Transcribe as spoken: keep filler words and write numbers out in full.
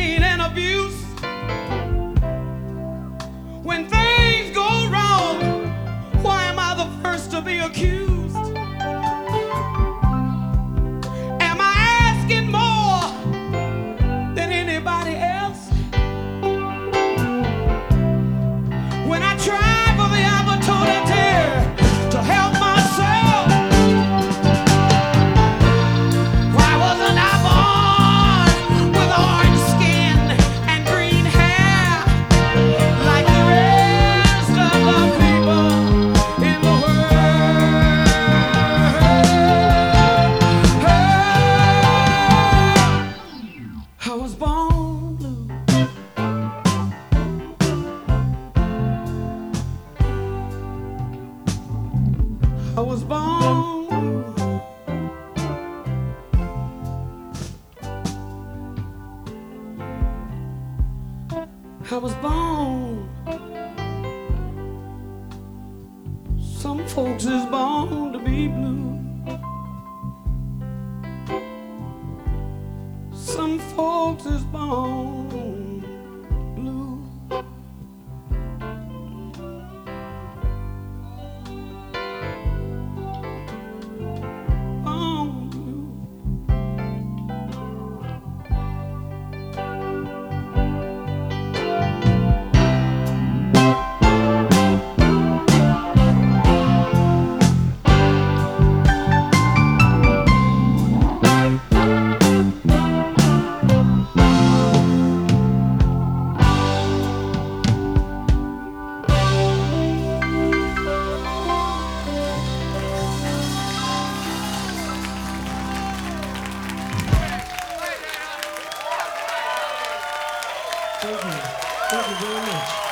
pain and abuse. When things go wrong, why am I the first to be accused? Am I asking more than anybody else? When I try for the opportunity to help myself, why wasn't I born with orange skin and green hair like the rest of the people in the world? I was born blue. I was born blue. I was born. Some folks is born to be blue. Some folks is born blue. Born blue. Thank you. Thank you very much.